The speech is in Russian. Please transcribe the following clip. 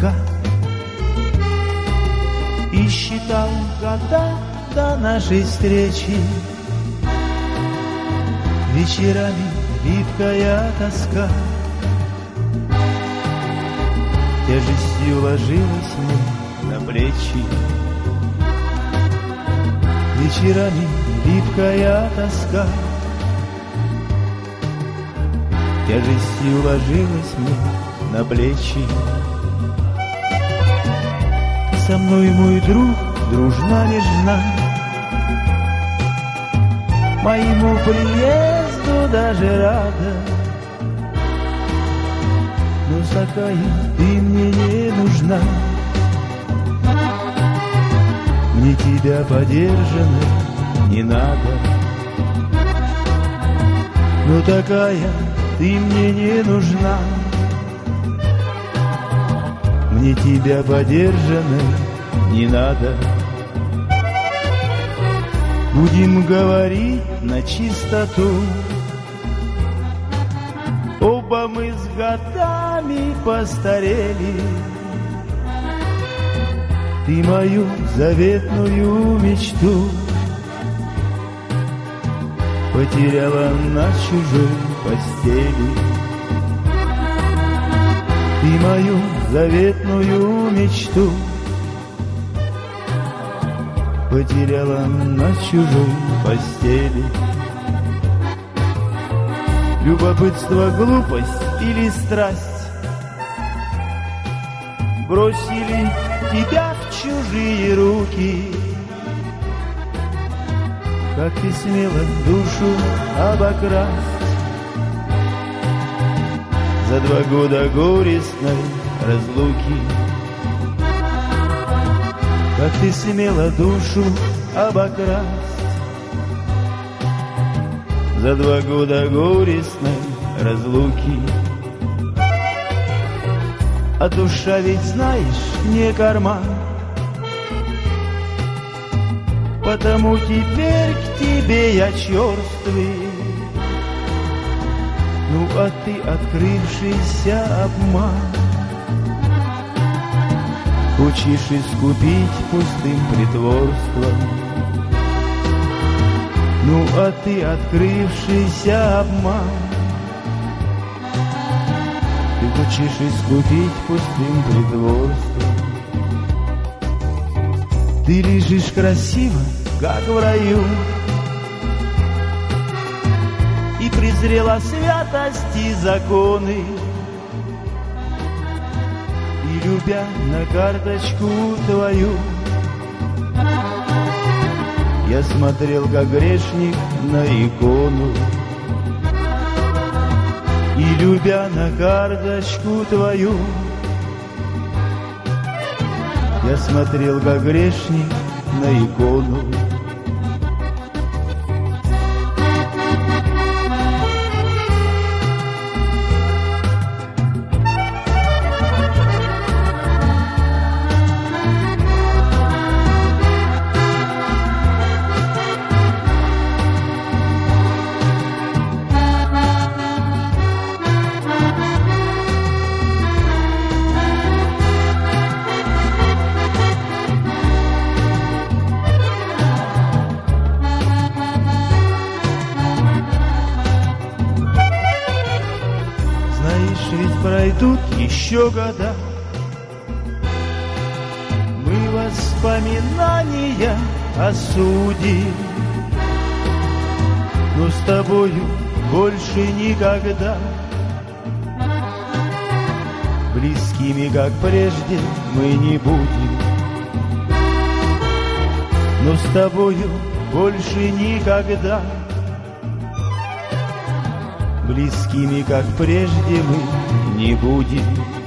тоска. И считал года до нашей встречи, вечерами липкая тоска тяжестью ложилась мне на плечи. Вечерами липкая тоска тяжестью ложилась мне на плечи. Со мной, мой друг, дружна, нежна, моему приезду даже рада. Но такая ты мне не нужна, мне тебя подержанной не надо. Но такая ты мне не нужна, мне тебя подержанной не надо. Будем говорить на чистоту, оба мы с годами постарели. Ты мою заветную мечту потеряла на чужой постели. Ты мою заветную мечту потеряла на чужой постели. Любопытство, глупость или страсть бросили тебя в чужие руки. Как ты смела душу обокрасть за 2 года горестной разлуки. Как ты смела душу обокрасть за 2 года горестной разлуки. А душа ведь, знаешь, не карман, потому теперь к тебе я черствый. Ну а ты открывшийся обман хочешь искупить пустым притворством. Ну а ты открывшийся обман ты хочешь искупить пустым притворством. Ты лежишь красиво, как в раю, и презрела святость и законы. И любя на карточку твою, я смотрел, как грешник, на икону. И любя на карточку твою, я смотрел, как грешник, на икону. Ведь пройдут еще года, мы воспоминания осудим, но с тобою больше никогда близкими, как прежде, мы не будем. Но с тобою больше никогда близкими, как прежде, мы не будем.